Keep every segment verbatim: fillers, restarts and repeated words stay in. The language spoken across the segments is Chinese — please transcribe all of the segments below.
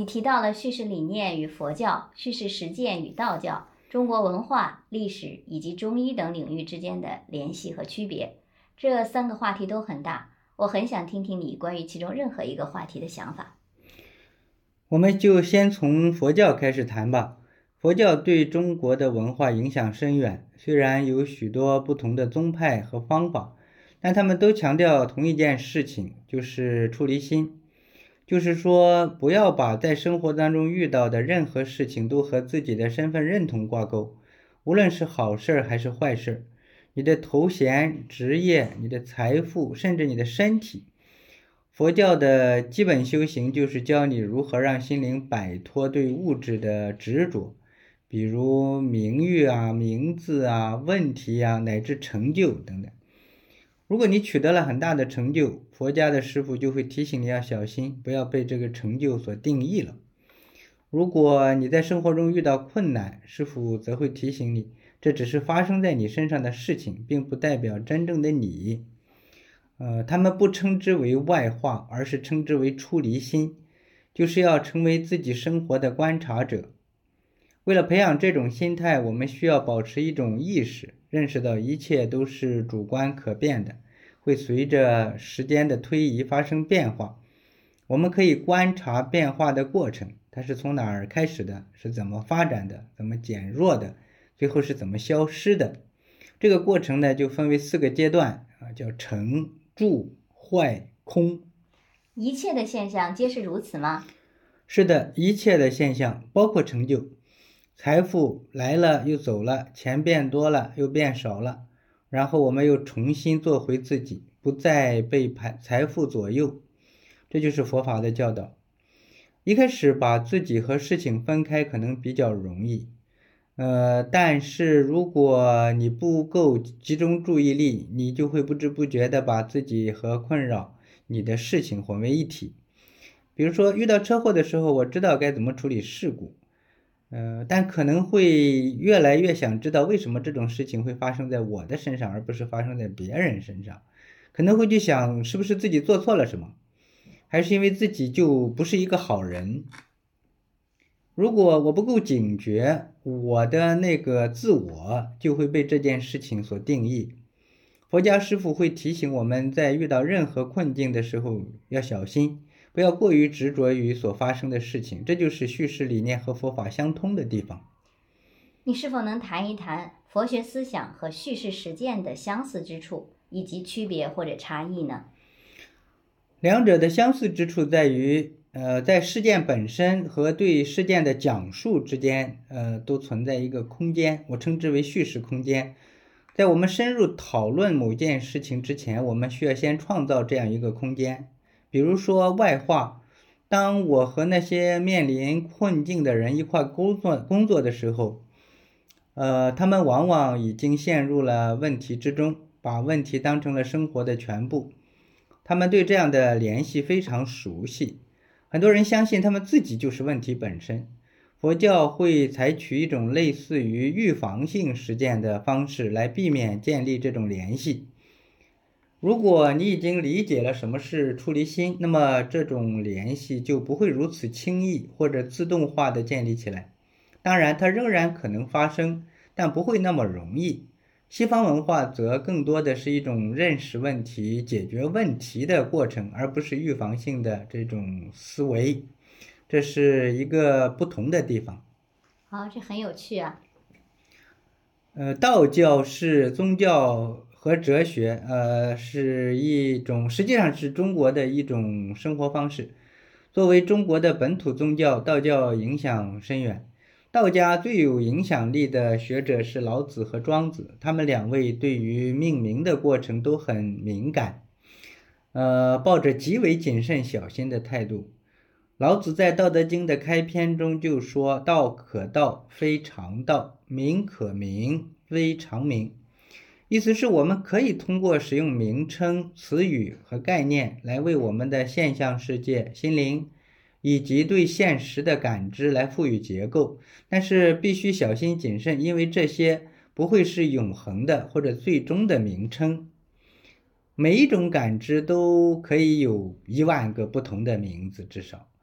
提到了叙事理念与佛教、叙事实践与道教、中国文化、历史以及中医等领域之间的联系和区别。这三个话题都很大，我很想听听你关于其中任何一个话题的想法。 我们就先从佛教开始谈吧。佛教对中国的文化影响深远，虽然有许多不同的宗派和方法，但他们都强调同一件事情，就是出离心。就是说，不要把在生活当中遇到的任何事情都和自己的身份认同挂钩，无论是好事还是坏事，你的头衔、职业、你的财富，甚至你的身体。佛教的基本修行就是教你如何让心灵摆脱对物质的执着，比如名誉啊、名字啊、问题啊，乃至成就等等。如果你取得了很大的成就，佛家的师父就会提醒你要小心，不要被这个成就所定义了。如果你在生活中遇到困难，师父则会提醒你，这只是发生在你身上的事情，并不代表真正的你。呃，他们不称之为外化，而是称之为出离心，就是要成为自己生活的观察者。为了培养这种心态，我们需要保持一种意识，认识到一切都是主观可变的，会随着时间的推移发生变化。我们可以观察变化的过程，它是从哪儿开始的，是怎么发展的，怎么减弱的，最后是怎么消失的。这个过程呢，就分为四个阶段啊，叫成、住、坏、空。 一切的现象皆是如此吗？ 是的，一切的现象包括成就。财富来了又走了，钱变多了又变少了，然后我们又重新做回自己，不再被财富左右。这就是佛法的教导。一开始把自己和事情分开可能比较容易，呃，但是如果你不够集中注意力，你就会不知不觉地把自己和困扰你的事情混为一体。比如说遇到车祸的时候，我知道该怎么处理事故，呃，但可能会越来越想知道为什么这种事情会发生在我的身上，而不是发生在别人身上。可能会去想，是不是自己做错了什么，还是因为自己就不是一个好人。如果我不够警觉，我的那个自我就会被这件事情所定义。佛家师父会提醒我们在遇到任何困境的时候要小心，不要过于执着于所发生的事情，这就是叙事理念和佛法相通的地方。 你是否能谈一谈佛学思想和叙事实践的相似之处，以及区别或者差异呢？ 两者的相似之处在于，呃，在事件本身和对事件的讲述之间，呃，都存在一个空间，我称之为叙事空间。在我们深入讨论某件事情之前，我们需要先创造这样一个空间。比如说外化，当我和那些面临困境的人一块工作工作的时候，呃，他们往往已经陷入了问题之中，把问题当成了生活的全部。他们对这样的联系非常熟悉，很多人相信他们自己就是问题本身。佛教会采取一种类似于预防性实践的方式来避免建立这种联系。如果你已经理解了什么是出离心，那么这种联系就不会如此轻易或者自动化的建立起来。当然，它仍然可能发生，但不会那么容易。西方文化则更多的是一种认识问题、解决问题的过程，而不是预防性的这种思维。这是一个不同的地方。 好，这很有趣啊。 呃，道教是宗教和哲学，呃，是一种，实际上是中国的一种生活方式。作为中国的本土宗教，道教影响深远。道家最有影响力的学者是老子和庄子，他们两位对于命名的过程都很敏感，呃，抱着极为谨慎小心的态度。老子在《道德经》的开篇中就说：道可道，非常道；名可名，非常名。意思是我们可以通过使用名称、词语和概念来为我们的现象世界、心灵以及对现实的感知来赋予结构，但是必须小心谨慎，因为这些不会是永恒的或者最终的名称。每一种感知都可以有一万个不同的名字，至少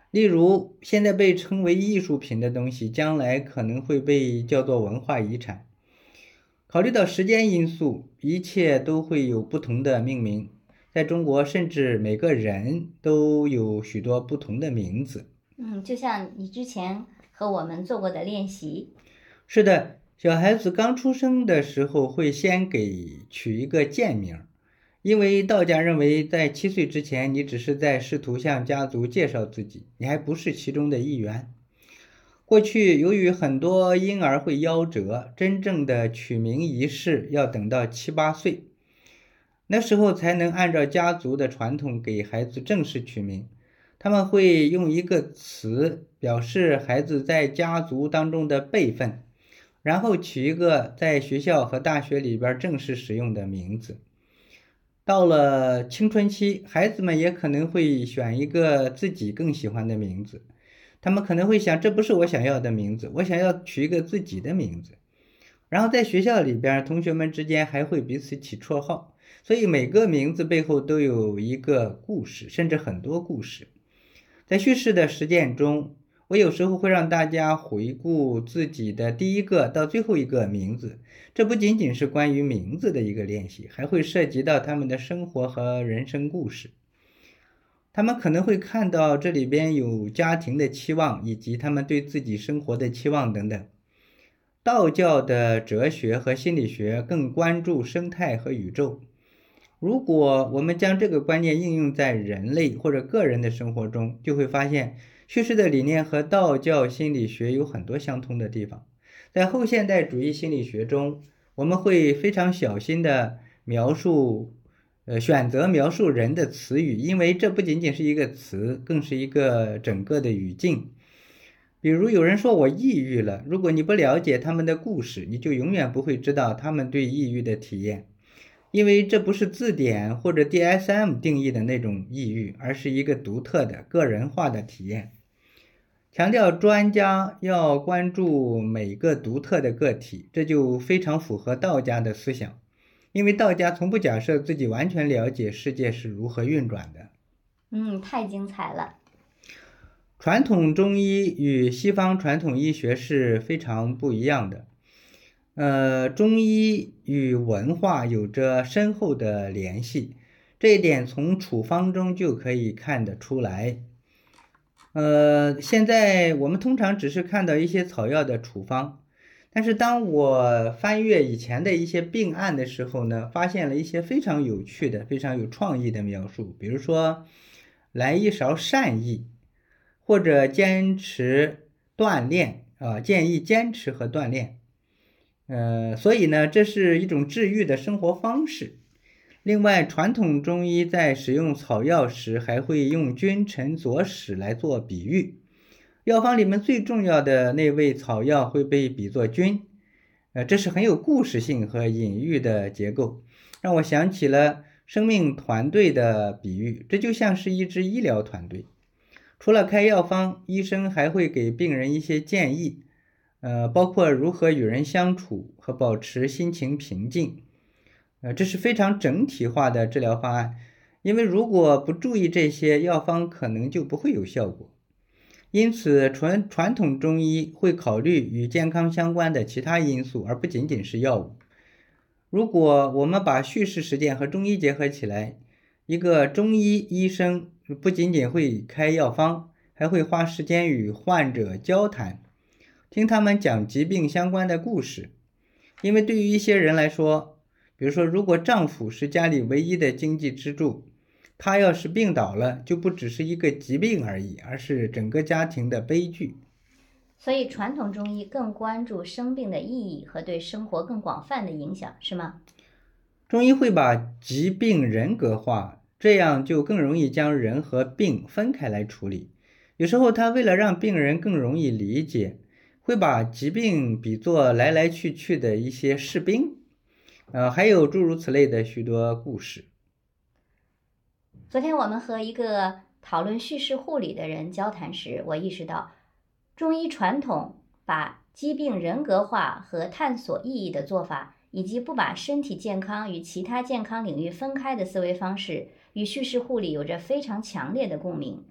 例如，现在被称为艺术品的东西，将来可能会被叫做文化遗产。考虑到时间因素，一切都会有不同的命名。在中国，甚至每个人都有许多不同的名字。 嗯，就像你之前和我们做过的练习。 是的，小孩子刚出生的时候会先给取一个贱名，因为道家认为在七岁之前，你只是在试图向家族介绍自己，你还不是其中的一员。过去由于很多婴儿会夭折，真正的取名仪式要等到七八岁，那时候才能按照家族的传统给孩子正式取名。他们会用一个词表示孩子在家族当中的辈分，然后取一个在学校和大学里边正式使用的名字。到了青春期，孩子们也可能会选一个自己更喜欢的名字。他们可能会想，这不是我想要的名字，我想要取一个自己的名字。然后在学校里边，同学们之间还会彼此起绰号，所以每个名字背后都有一个故事，甚至很多故事。在叙事的实践中，我有时候会让大家回顾自己的第一个到最后一个名字，这不仅仅是关于名字的一个练习，还会涉及到他们的生活和人生故事。他们可能会看到这里边有家庭的期望，以及他们对自己生活的期望等等。道教的哲学和心理学更关注生态和宇宙。如果我们将这个观念应用在人类或者个人的生活中，就会发现叙事的理念和道教心理学有很多相通的地方。在后现代主义心理学中，我们会非常小心地描述呃，选择描述人的词语，因为这不仅仅是一个词，更是一个整个的语境。比如有人说我抑郁了，如果你不了解他们的故事，你就永远不会知道他们对抑郁的体验，因为这不是字典或者 D S M 定义的那种抑郁，而是一个独特的个人化的体验。强调专家要关注每个独特的个体，这就非常符合道家的思想。因为道家从不假设自己完全了解世界是如何运转的。 嗯，太精彩了。 传统中医与西方传统医学是非常不一样的。呃，中医与文化有着深厚的联系，这一点从处方中就可以看得出来。呃，现在我们通常只是看到一些草药的处方。但是当我翻阅以前的一些病案的时候呢，发现了一些非常有趣的、非常有创意的描述，比如说来一勺善意，或者坚持锻炼啊，建议坚持和锻炼。呃，所以呢，这是一种治愈的生活方式。另外，传统中医在使用草药时，还会用君臣佐使来做比喻。药方里面最重要的那味草药会被比作君，呃，这是很有故事性和隐喻的结构，让我想起了生命团队的比喻，这就像是一支医疗团队。除了开药方，医生还会给病人一些建议，呃，包括如何与人相处和保持心情平静，呃，这是非常整体化的治疗方案，因为如果不注意这些，药方可能就不会有效果。因此，传传统中医会考虑与健康相关的其他因素，而不仅仅是药物。如果我们把叙事实践和中医结合起来，一个中医医生不仅仅会开药方，还会花时间与患者交谈，听他们讲疾病相关的故事。因为对于一些人来说，比如说如果丈夫是家里唯一的经济支柱，他要是病倒了，就不只是一个疾病而已，而是整个家庭的悲剧。 所以传统中医更关注生病的意义和对生活更广泛的影响，是吗？ 中医会把疾病人格化，这样就更容易将人和病分开来处理。有时候他为了让病人更容易理解，会把疾病比作来来去去的一些士兵，呃，还有诸如此类的许多故事。 昨天我们和一个讨论叙事护理的人交谈时，我意识到，中医传统把疾病人格化和探索意义的做法，以及不把身体健康与其他健康领域分开的思维方式，与叙事护理有着非常强烈的共鸣。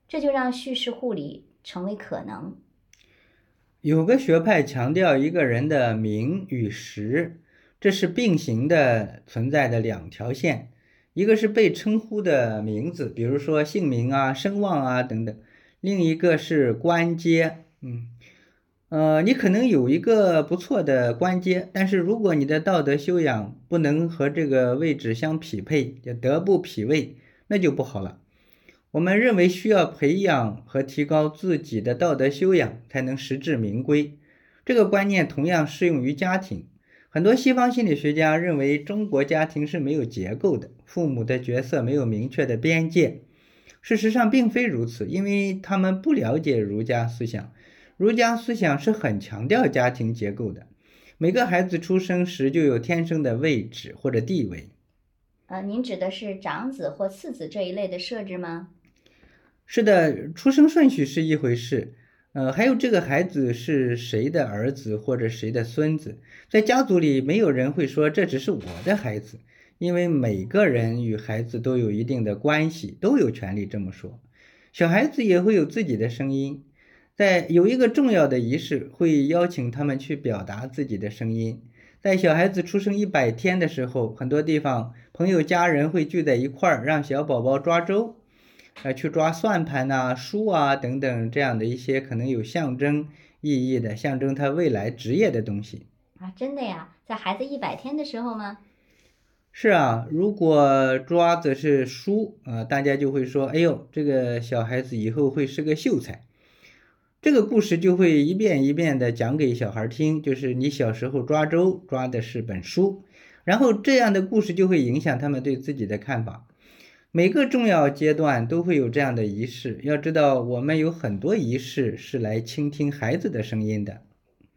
这就让叙事护理成为可能。 有个学派强调一个人的名与实，这是并行的存在的两条线，一个是被称呼的名字，比如说姓名啊、声望啊等等，另一个是官阶。嗯，呃，你可能有一个不错的官阶，但是如果你的道德修养不能和这个位置相匹配，也德不匹位，那就不好了。我们认为需要培养和提高自己的道德修养，才能实至名归。这个观念同样适用于家庭。很多西方心理学家认为中国家庭是没有结构的，父母的角色没有明确的边界。事实上并非如此，因为他们不了解儒家思想。儒家思想是很强调家庭结构的，每个孩子出生时就有天生的位置或者地位。 呃，您指的是长子或次子这一类的设置吗？ 是的，出生顺序是一回事，呃，还有这个孩子是谁的儿子或者谁的孙子，在家族里没有人会说这只是我的孩子，因为每个人与孩子都有一定的关系，都有权利这么说。小孩子也会有自己的声音，在有一个重要的仪式会邀请他们去表达自己的声音。在小孩子出生一百天的时候，很多地方朋友家人会聚在一块儿，让小宝宝抓周。呃，去抓算盘啊、书啊等等这样的一些可能有象征意义的、象征他未来职业的东西啊，真的呀？在孩子一百天的时候吗？ 是啊，如果抓的是书啊、呃，大家就会说，哎呦，这个小孩子以后会是个秀才。这个故事就会一遍一遍的讲给小孩听，就是你小时候抓周抓的是本书，然后这样的故事就会影响他们对自己的看法。每个重要阶段都会有这样的仪式，要知道我们有很多仪式是来倾听孩子的声音的。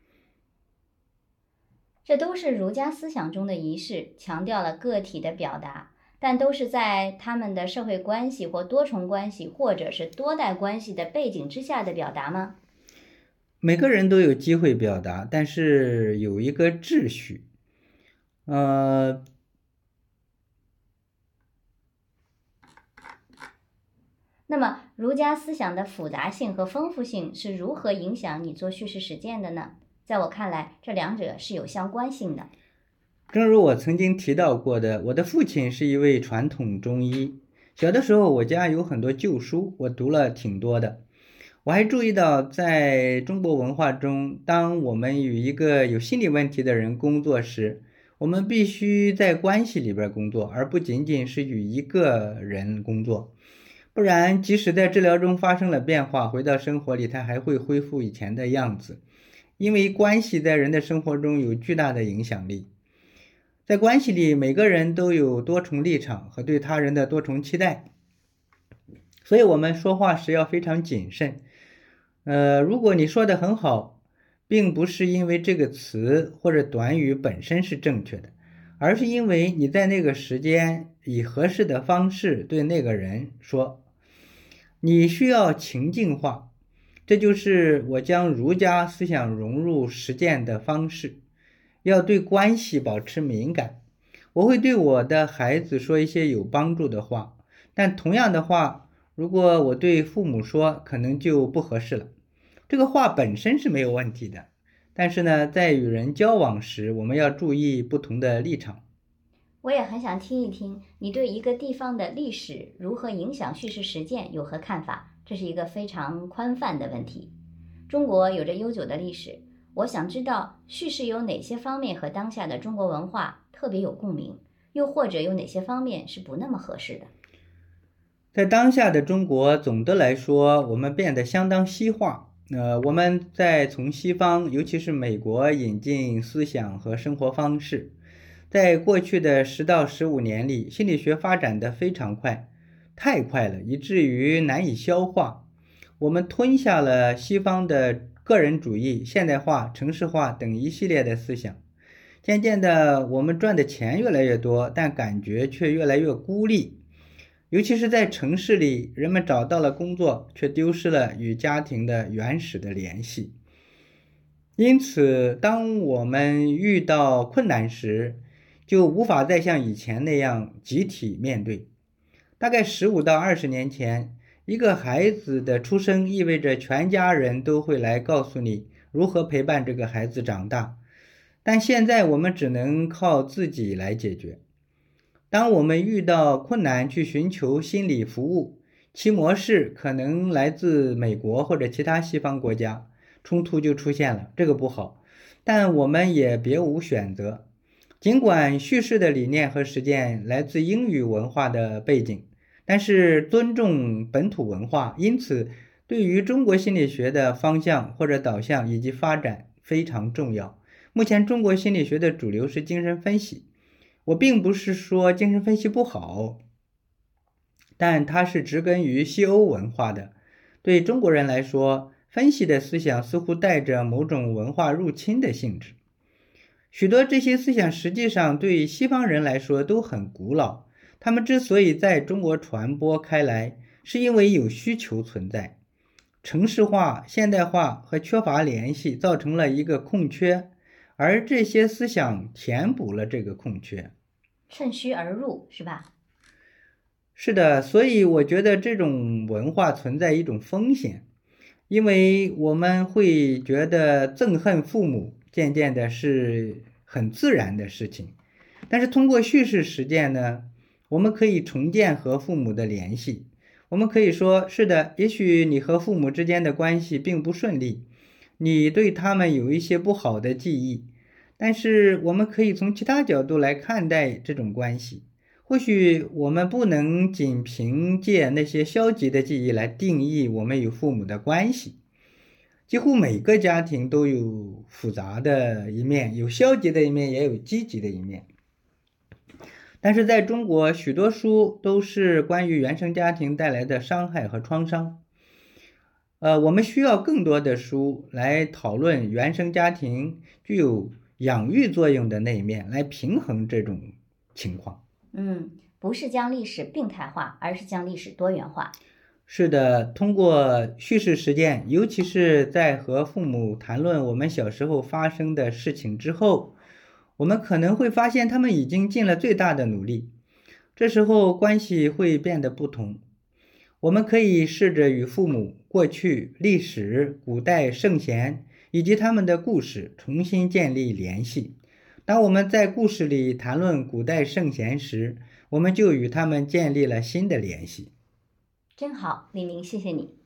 这都是儒家思想中的仪式，强调了个体的表达，但都是在他们的社会关系或多重关系或者是多代关系的背景之下的表达吗？ 每个人都有机会表达，但是有一个秩序。呃那么，儒家思想的复杂性和丰富性是如何影响你做叙事实践的呢？在我看来，这两者是有相关性的。 正如我曾经提到过的，我的父亲是一位传统中医。小的时候，我家有很多旧书，我读了挺多的。我还注意到，在中国文化中，当我们与一个有心理问题的人工作时，我们必须在关系里边工作，而不仅仅是与一个人工作。不然，即使在治疗中发生了变化，回到生活里，他还会恢复以前的样子。因为关系在人的生活中有巨大的影响力。在关系里，每个人都有多重立场和对他人的多重期待，所以我们说话时要非常谨慎。呃，如果你说的很好，并不是因为这个词或者短语本身是正确的，而是因为你在那个时间以合适的方式对那个人说。你需要情境化，这就是我将儒家思想融入实践的方式。要对关系保持敏感，我会对我的孩子说一些有帮助的话，但同样的话，如果我对父母说，可能就不合适了。这个话本身是没有问题的，但是呢，在与人交往时，我们要注意不同的立场。 我也很想听一听你对一个地方的历史如何影响叙事实践有何看法，这是一个非常宽泛的问题。中国有着悠久的历史，我想知道叙事有哪些方面和当下的中国文化特别有共鸣，又或者有哪些方面是不那么合适的。 在当下的中国，总的来说，我们变得相当西化。呃，我们在从西方，尤其是美国引进思想和生活方式。在过去的十到十五年里，心理学发展得非常快，太快了，以至于难以消化。我们吞下了西方的个人主义、现代化、城市化等一系列的思想。渐渐的，我们赚的钱越来越多，但感觉却越来越孤立。尤其是在城市里，人们找到了工作，却丢失了与家庭的原始的联系。因此，当我们遇到困难时，就无法再像以前那样集体面对。大概十五到二十年前， 一个孩子的出生意味着全家人都会来告诉你如何陪伴这个孩子长大，但现在我们只能靠自己来解决。当我们遇到困难去寻求心理服务，其模式可能来自美国或者其他西方国家，冲突就出现了，这个不好，但我们也别无选择。尽管叙事的理念和实践来自英语文化的背景，但是尊重本土文化，因此对于中国心理学的方向或者导向以及发展非常重要。目前中国心理学的主流是精神分析，我并不是说精神分析不好，但它是植根于西欧文化的。对中国人来说，分析的思想似乎带着某种文化入侵的性质。许多这些思想实际上对西方人来说都很古老，他们之所以在中国传播开来，是因为有需求存在。城市化、现代化和缺乏联系造成了一个空缺，而这些思想填补了这个空缺。 趁虚而入，是吧？ 是的，所以我觉得这种文化存在一种风险，因为我们会觉得憎恨父母渐渐的是很自然的事情，但是通过叙事实践呢，我们可以重建和父母的联系。我们可以说，是的，也许你和父母之间的关系并不顺利，你对他们有一些不好的记忆，但是我们可以从其他角度来看待这种关系。或许我们不能仅凭借那些消极的记忆来定义我们与父母的关系。几乎每个家庭都有复杂的一面，有消极的一面，也有积极的一面。但是在中国，许多书都是关于原生家庭带来的伤害和创伤。呃，我们需要更多的书来讨论原生家庭具有养育作用的那一面，来平衡这种情况。 嗯，不是将历史病态化，而是将历史多元化。 是的，通过叙事实践，尤其是在和父母谈论我们小时候发生的事情之后，我们可能会发现他们已经尽了最大的努力，这时候关系会变得不同。我们可以试着与父母、过去、历史、古代圣贤以及他们的故事重新建立联系。当我们在故事里谈论古代圣贤时，我们就与他们建立了新的联系。 真好，李明，谢谢你。